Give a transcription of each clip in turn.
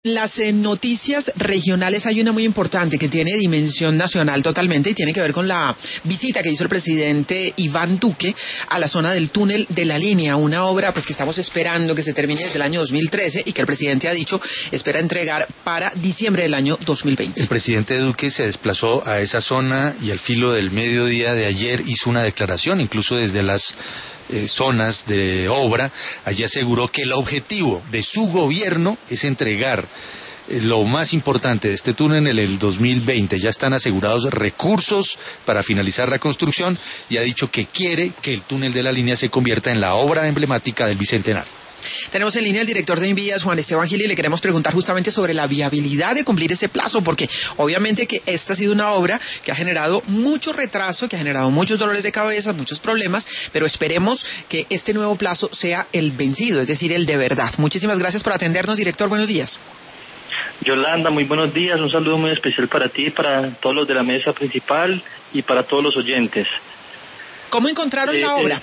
Las noticias regionales hay una muy importante que tiene dimensión nacional totalmente y tiene que ver con la visita que hizo el presidente Iván Duque a la zona del túnel de la línea, una obra pues que estamos esperando que se termine desde el año 2013 y que el presidente ha dicho espera entregar para diciembre del año 2020. El presidente Duque se desplazó a esa zona y al filo del mediodía de ayer hizo una declaración, incluso desde las zonas de obra. Allí aseguró que el objetivo de su gobierno es entregar lo más importante de este túnel en el 2020. Ya están asegurados recursos para finalizar la construcción y ha dicho que quiere que el túnel de la línea se convierta en la obra emblemática del Bicentenario. Tenemos en línea al director de Invías, Juan Esteban Gil, y le queremos preguntar justamente sobre la viabilidad de cumplir ese plazo, porque obviamente que esta ha sido una obra que ha generado mucho retraso, que ha generado muchos dolores de cabeza, muchos problemas, pero esperemos que este nuevo plazo sea el vencido, es decir, el de verdad. Muchísimas gracias por atendernos, director, buenos días. Yolanda, muy buenos días, un saludo muy especial para ti, para todos los de la mesa principal y para todos los oyentes. ¿Cómo encontraron la obra?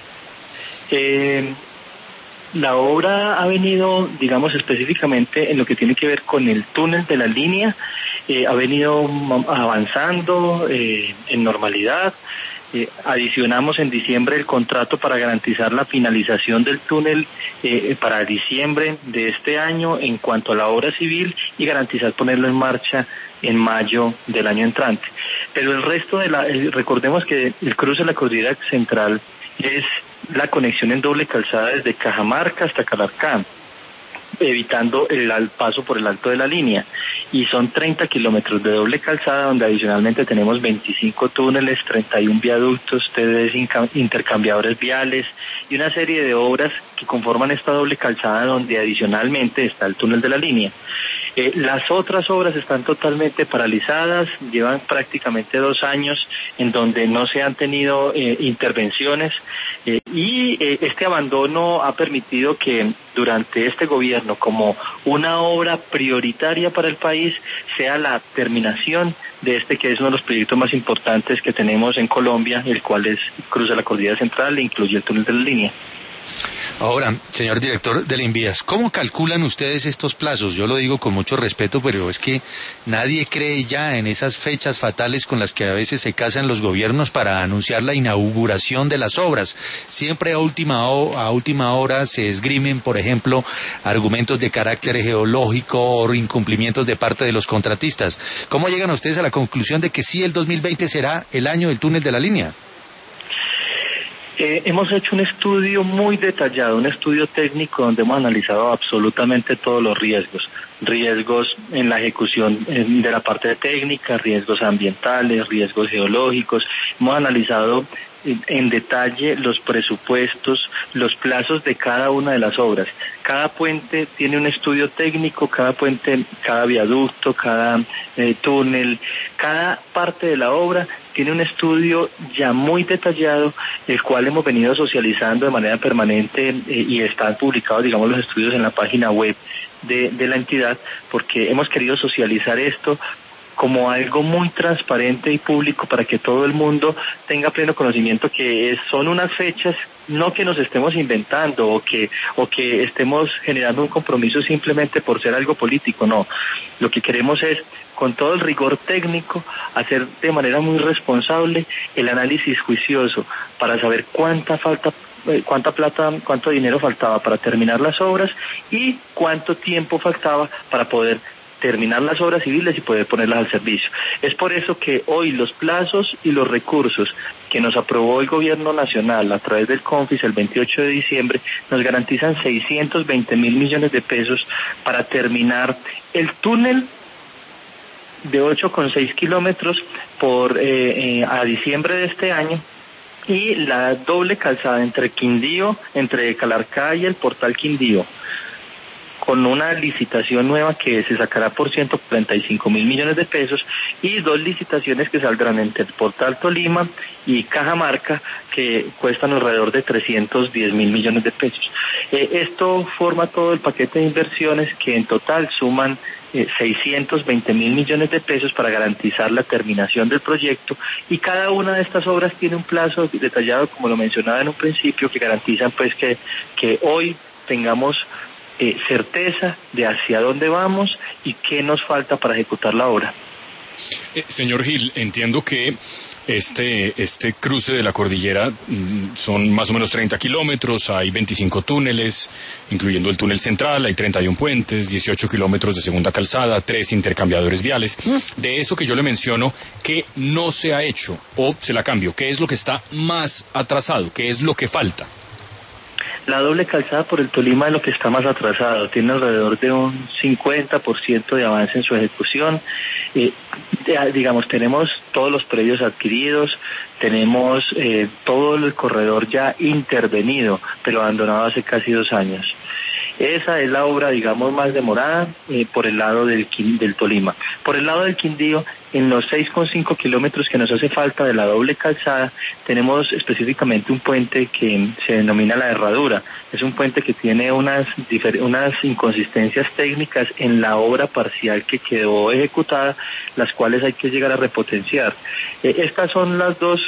La obra ha venido, digamos, específicamente en lo que tiene que ver con el túnel de la línea, ha venido avanzando en normalidad. Adicionamos en diciembre el contrato para garantizar la finalización del túnel para diciembre de este año en cuanto a la obra civil y garantizar ponerlo en marcha en mayo del año entrante. Pero el resto recordemos que el cruce de la cordillera central es la conexión en doble calzada desde Cajamarca hasta Calarcá, evitando el paso por el alto de la línea, y son 30 kilómetros de doble calzada donde adicionalmente tenemos 25 túneles, 31 viaductos, TDs intercambiadores viales y una serie de obras que conforman esta doble calzada donde adicionalmente está el túnel de la línea. Las otras obras están totalmente paralizadas, llevan prácticamente 2 años en donde no se han tenido intervenciones y este abandono ha permitido que durante este gobierno, como una obra prioritaria para el país, sea la terminación de este que es uno de los proyectos más importantes que tenemos en Colombia, el cual es cruza la cordillera central e incluye el túnel de la línea. Ahora, señor director del Invías, ¿cómo calculan ustedes estos plazos? Yo lo digo con mucho respeto, pero es que nadie cree ya en esas fechas fatales con las que a veces se casan los gobiernos para anunciar la inauguración de las obras. Siempre a última hora se esgrimen, por ejemplo, argumentos de carácter geológico o incumplimientos de parte de los contratistas. ¿Cómo llegan ustedes a la conclusión de que sí, el 2020 será el año del túnel de la línea? Hemos hecho un estudio muy detallado, un estudio técnico donde hemos analizado absolutamente todos los riesgos en la ejecución de la parte técnica, riesgos ambientales, riesgos geológicos. Hemos analizado en detalle los presupuestos, los plazos de cada una de las obras. Cada puente tiene un estudio técnico, cada puente, cada viaducto, cada túnel, cada parte de la obra tiene un estudio ya muy detallado, el cual hemos venido socializando de manera permanente y están publicados, digamos, los estudios en la página web de la entidad, porque hemos querido socializar esto como algo muy transparente y público para que todo el mundo tenga pleno conocimiento que son unas fechas, no que nos estemos inventando o que estemos generando un compromiso simplemente por ser algo político, no. Lo que queremos es, con todo el rigor técnico, hacer de manera muy responsable el análisis juicioso para saber cuánta plata, cuánto dinero faltaba para terminar las obras y cuánto tiempo faltaba para poder terminar las obras civiles y poder ponerlas al servicio. Es por eso que hoy los plazos y los recursos que nos aprobó el gobierno nacional a través del CONFIS el 28 de diciembre nos garantizan 620.000 millones de pesos para terminar el túnel de 8,6 kilómetros a diciembre de este año, y la doble calzada entre Calarcá y el Portal Quindío, con una licitación nueva que se sacará por 145.000 millones de pesos, y 2 licitaciones que saldrán entre el Portal Tolima y Cajamarca, que cuestan alrededor de 310.000 millones de pesos. Esto forma todo el paquete de inversiones que en total suman 620.000 millones de pesos para garantizar la terminación del proyecto, y cada una de estas obras tiene un plazo detallado, como lo mencionaba en un principio, que garantizan pues que hoy tengamos certeza de hacia dónde vamos y qué nos falta para ejecutar la obra. Señor Gil, entiendo que este cruce de la cordillera son más o menos 30 kilómetros, hay 25 túneles, incluyendo el túnel central, hay 31 puentes, 18 kilómetros de segunda calzada, 3 intercambiadores viales. De eso que yo le menciono, ¿qué no se ha hecho? O se la cambio, ¿qué es lo que está más atrasado? ¿Qué es lo que falta? La doble calzada por el Tolima es lo que está más atrasado, tiene alrededor de un 50% de avance en su ejecución. Digamos, tenemos todos los predios adquiridos, tenemos todo el corredor ya intervenido, pero abandonado hace casi 2 años. Esa es la obra, digamos, más demorada por el lado del Tolima. Por el lado del Quindío, en los 6,5 kilómetros que nos hace falta de la doble calzada, tenemos específicamente un puente que se denomina la Herradura. Es un puente que tiene unas inconsistencias técnicas en la obra parcial que quedó ejecutada, las cuales hay que llegar a repotenciar. Estas son las dos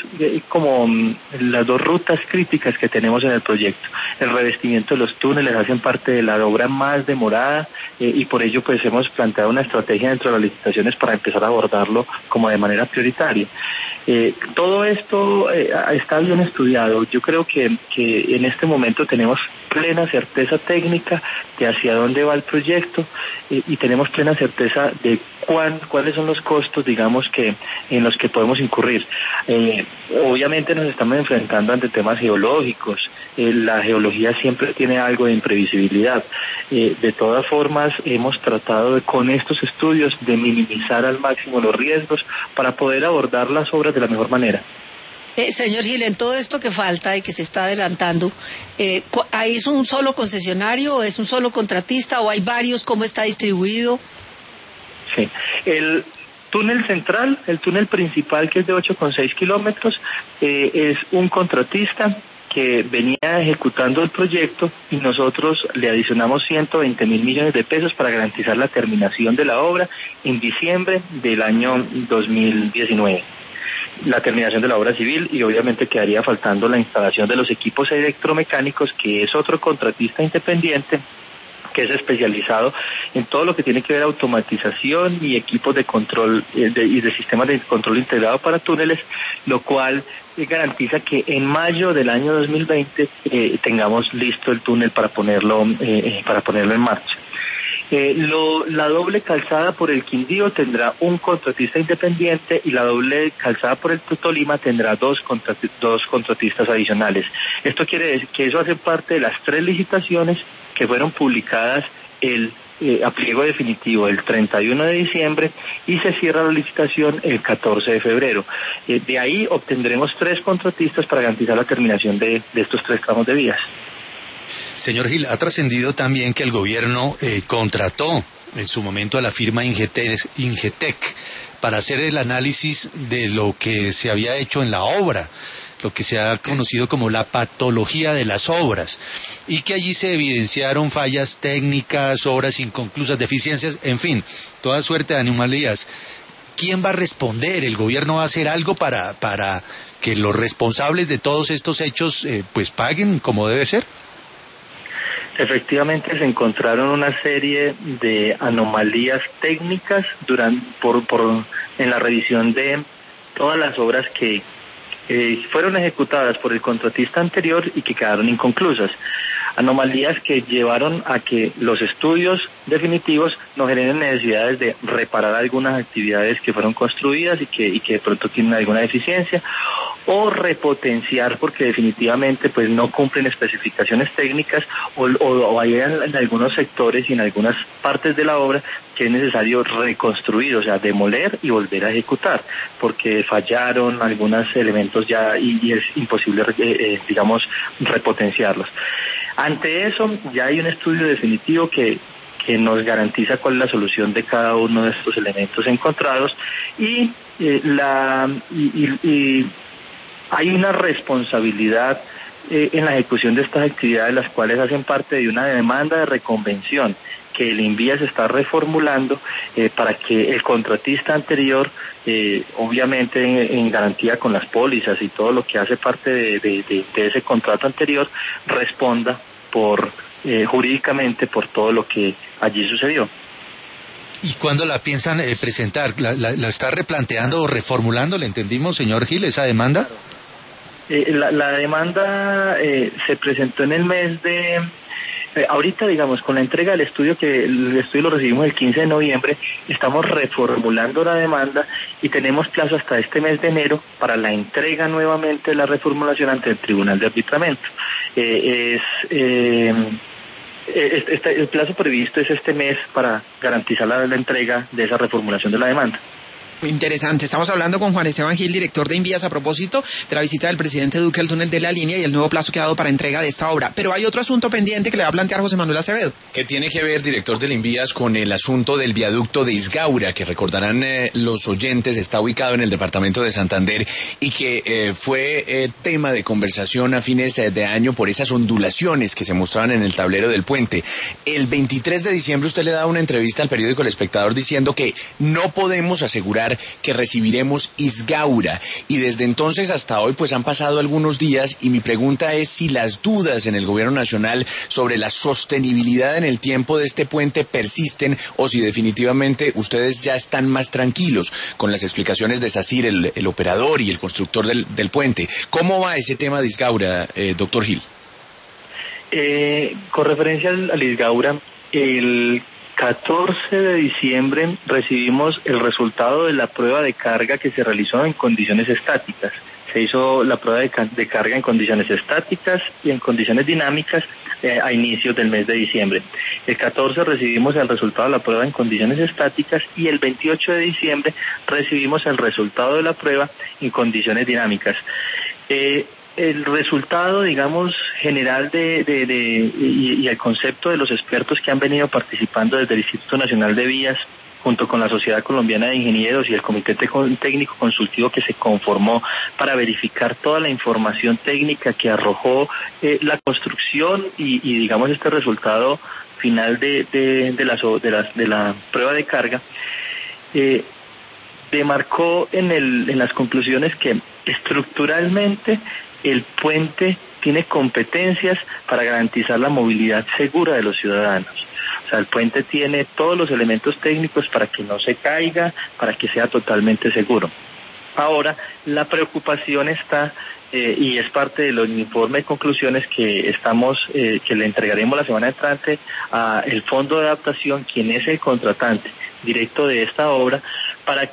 rutas críticas que tenemos en el proyecto. El revestimiento de los túneles hacen parte de la obra más demorada y por ello pues hemos planteado una estrategia dentro de las licitaciones para empezar a abordarlo como de manera prioritaria. Todo esto está bien estudiado. Yo creo que en este momento tenemos plena certeza técnica de hacia dónde va el proyecto y tenemos plena certeza de cuáles son los costos, digamos, en los que podemos incurrir. Obviamente nos estamos enfrentando ante temas geológicos. La geología siempre tiene algo de imprevisibilidad. De todas formas, hemos tratado con estos estudios de minimizar al máximo los riesgos para poder abordar las obras de la mejor manera. Señor Gil, en todo esto que falta y que se está adelantando, ¿hay un solo concesionario, o es un solo contratista, o hay varios? ¿Cómo está distribuido? Sí, el túnel central, el túnel principal, que es de 8,6 kilómetros, es un contratista que venía ejecutando el proyecto y nosotros le adicionamos 120.000 millones de pesos para garantizar la terminación de la obra en diciembre del año 2019. La terminación de la obra civil, y obviamente quedaría faltando la instalación de los equipos electromecánicos, que es otro contratista independiente que es especializado en todo lo que tiene que ver automatización y equipos de control y de sistemas de control integrado para túneles, lo cual garantiza que en mayo del año 2020 tengamos listo el túnel para ponerlo en marcha. La doble calzada por el Quindío tendrá un contratista independiente y la doble calzada por el Tolima tendrá dos contratistas adicionales. Esto quiere decir que eso hace parte de las 3 licitaciones que fueron publicadas a pliego definitivo el 31 de diciembre y se cierra la licitación el 14 de febrero. De ahí obtendremos 3 contratistas para garantizar la terminación de estos 3 tramos de vías. Señor Gil, ha trascendido también que el gobierno contrató en su momento a la firma Ingetec para hacer el análisis de lo que se había hecho en la obra, lo que se ha conocido como la patología de las obras, y que allí se evidenciaron fallas técnicas, obras inconclusas, deficiencias, en fin, toda suerte de anomalías. ¿Quién va a responder? ¿El gobierno va a hacer algo para que los responsables de todos estos hechos pues paguen como debe ser? Efectivamente se encontraron una serie de anomalías técnicas en la revisión de todas las obras que fueron ejecutadas por el contratista anterior y que quedaron inconclusas. Anomalías que llevaron a que los estudios definitivos no generen necesidades de reparar algunas actividades que fueron construidas y que de pronto tienen alguna deficiencia, o repotenciar porque definitivamente pues no cumplen especificaciones técnicas o hay en algunos sectores y en algunas partes de la obra que es necesario reconstruir, o sea, demoler y volver a ejecutar, porque fallaron algunos elementos ya y es imposible, repotenciarlos. Ante eso, ya hay un estudio definitivo que nos garantiza cuál es la solución de cada uno de estos elementos encontrados y hay una responsabilidad en la ejecución de estas actividades, las cuales hacen parte de una demanda de reconvención que el INVIAS está reformulando para que el contratista anterior, obviamente en garantía con las pólizas y todo lo que hace parte de ese contrato anterior, responda por jurídicamente por todo lo que allí sucedió. ¿Y cuándo la piensan presentar? ¿La está replanteando o reformulando? ¿Le entendimos, señor Gil, esa demanda? La demanda se presentó en el mes de... ahorita, digamos, con la entrega del estudio, que el estudio lo recibimos el 15 de noviembre, estamos reformulando la demanda y tenemos plazo hasta este mes de enero para la entrega nuevamente de la reformulación ante el Tribunal de Arbitramiento. El plazo previsto es este mes para garantizar la entrega de esa reformulación de la demanda. Interesante. Estamos hablando con Juan Esteban Gil, director de Invías, a propósito de la visita del presidente Duque al túnel de la línea y el nuevo plazo que ha dado para entrega de esta obra. Pero hay otro asunto pendiente que le va a plantear José Manuel Acevedo. ¿Qué tiene que ver, director de Invías, con el asunto del viaducto de Isgaura, que recordarán los oyentes, está ubicado en el departamento de Santander y que fue tema de conversación a fines de año por esas ondulaciones que se mostraban en el tablero del puente? El 23 de diciembre usted le da una entrevista al periódico El Espectador diciendo que no podemos asegurar que recibiremos Isgaura, y desde entonces hasta hoy pues han pasado algunos días y mi pregunta es si las dudas en el gobierno nacional sobre la sostenibilidad en el tiempo de este puente persisten o si definitivamente ustedes ya están más tranquilos con las explicaciones de SACIR, el operador y el constructor del puente. ¿Cómo va ese tema de Isgaura, doctor Gil? Con referencia al Isgaura, el 14 de diciembre recibimos el resultado de la prueba de carga que se realizó en condiciones estáticas. Se hizo la prueba de carga en condiciones estáticas y en condiciones dinámicas a inicios del mes de diciembre. El 14 recibimos el resultado de la prueba en condiciones estáticas y el 28 de diciembre recibimos el resultado de la prueba en condiciones dinámicas. El resultado, digamos, general y el concepto de los expertos que han venido participando desde el Instituto Nacional de Vías, junto con la Sociedad Colombiana de Ingenieros y el Comité Técnico Consultivo que se conformó para verificar toda la información técnica que arrojó la construcción y digamos, este resultado final de la prueba de carga, demarcó en las conclusiones que estructuralmente el puente tiene competencias para garantizar la movilidad segura de los ciudadanos. O sea, el puente tiene todos los elementos técnicos para que no se caiga, para que sea totalmente seguro. Ahora, la preocupación está, y es parte del informe de conclusiones que le entregaremos la semana entrante al Fondo de Adaptación, quien es el contratante directo de esta obra, para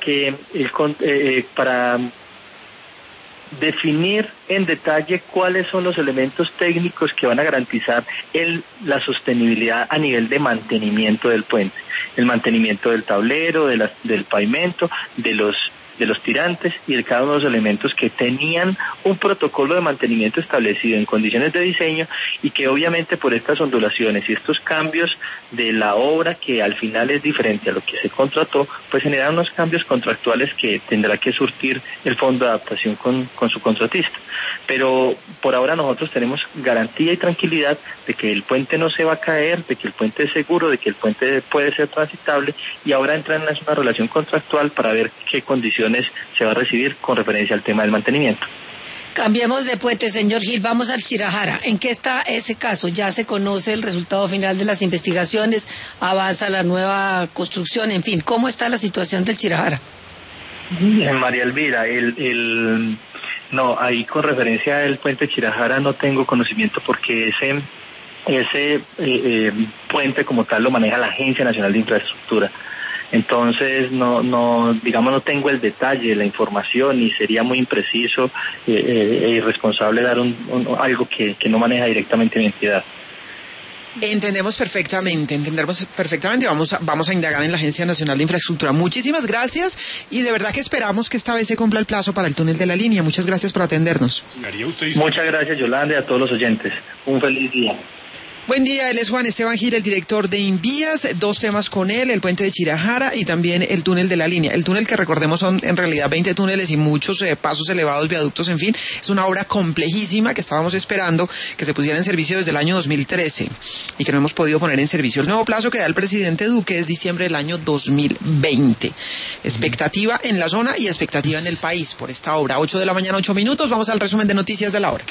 definir en detalle cuáles son los elementos técnicos que van a garantizar la sostenibilidad a nivel de mantenimiento del puente, el mantenimiento del tablero, del pavimento, de los tirantes y de cada uno de los elementos que tenían un protocolo de mantenimiento establecido en condiciones de diseño y que obviamente por estas ondulaciones y estos cambios de la obra, que al final es diferente a lo que se contrató, pues generan unos cambios contractuales que tendrá que surtir el Fondo de Adaptación con su contratista. Pero por ahora nosotros tenemos garantía y tranquilidad de que el puente no se va a caer, de que el puente es seguro, de que el puente puede ser transitable, y ahora entra en una relación contractual para ver qué condiciones se va a recibir con referencia al tema del mantenimiento. Cambiemos de puente, señor Gil, vamos al Chirajara. ¿En qué está ese caso? ¿Ya se conoce el resultado final de las investigaciones? ¿Avanza la nueva construcción? En fin, ¿cómo está la situación del Chirajara? María Elvira, no, ahí con referencia al puente Chirajara no tengo conocimiento porque ese puente como tal lo maneja la Agencia Nacional de Infraestructura. Entonces no tengo el detalle de la información y sería muy impreciso e irresponsable dar algo que no maneja directamente mi entidad. Entendemos perfectamente. Vamos a indagar en la Agencia Nacional de Infraestructura. Muchísimas gracias y de verdad que esperamos que esta vez se cumpla el plazo para el túnel de la línea. Muchas gracias por atendernos. Muchas gracias, Yolanda, y a todos los oyentes. Un feliz día. Buen día, él es Juan Esteban Gil, el director de Invías. Dos temas con él, el puente de Chirajara y también el túnel de la línea. El túnel, que recordemos son en realidad 20 túneles y muchos pasos elevados, viaductos, en fin. Es una obra complejísima que estábamos esperando que se pusiera en servicio desde el año 2013 y que no hemos podido poner en servicio. El nuevo plazo que da el presidente Duque es diciembre del año 2020. Expectativa en la zona y expectativa en el país por esta obra. 8 de la mañana, 8 minutos. Vamos al resumen de noticias de la hora.